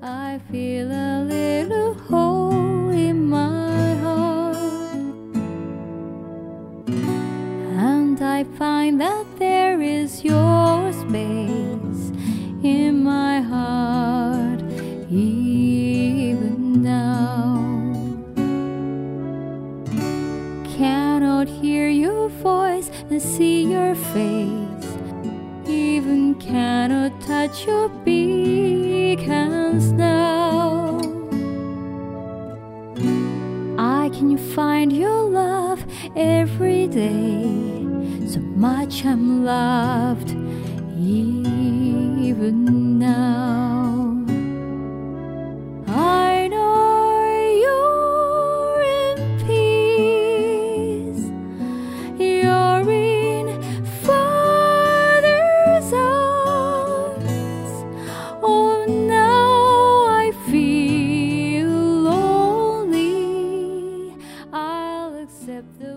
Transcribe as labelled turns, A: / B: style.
A: I feel a little hole in my heart, and I find that there is your space in my heart, even now. Cannot hear your voice and see your face, even cannot touch your big hands now. I can find your love every day, so much I'm loved even now. I know you're in peace, you're in Father's arms. Oh, now I feel lonely, I'll accept the